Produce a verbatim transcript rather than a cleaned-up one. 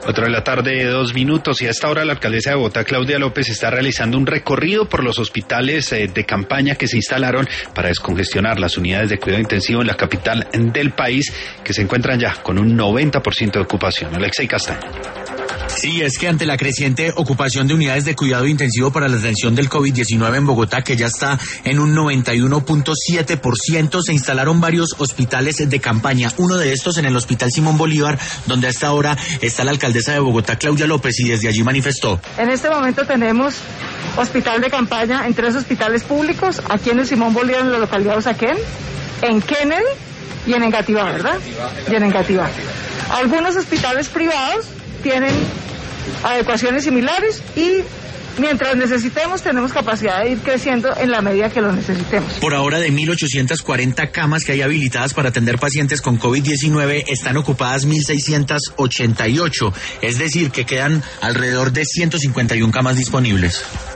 Otra de la tarde, dos minutos, y a esta hora la alcaldesa de Bogotá, Claudia López, está realizando un recorrido por los hospitales eh, de campaña que se instalaron para descongestionar las unidades de cuidado intensivo en la capital del país, que se encuentran ya con un noventa por ciento de ocupación. Alexei Castaño. Sí, es que ante la creciente ocupación de unidades de cuidado intensivo para la atención del COVID diecinueve en Bogotá, que ya está en un noventa y uno punto siete por ciento, se instalaron varios hospitales de campaña. Uno de estos en el Hospital Simón Bolívar, donde a esta hora está la alcaldesa de Bogotá, Claudia López, y desde allí manifestó. En este momento tenemos hospital de campaña en tres hospitales públicos, aquí en el Simón Bolívar, en la localidad de Usaquén, en Kennedy y en Engativá, ¿verdad? Y en Engativá. Algunos hospitales privados tienen adecuaciones similares y mientras necesitemos tenemos capacidad de ir creciendo en la medida que lo necesitemos. Por ahora, de mil ochocientas cuarenta camas que hay habilitadas para atender pacientes con COVID diecinueve, están ocupadas mil seiscientas ochenta y ocho, es decir, que quedan alrededor de ciento cincuenta y una camas disponibles.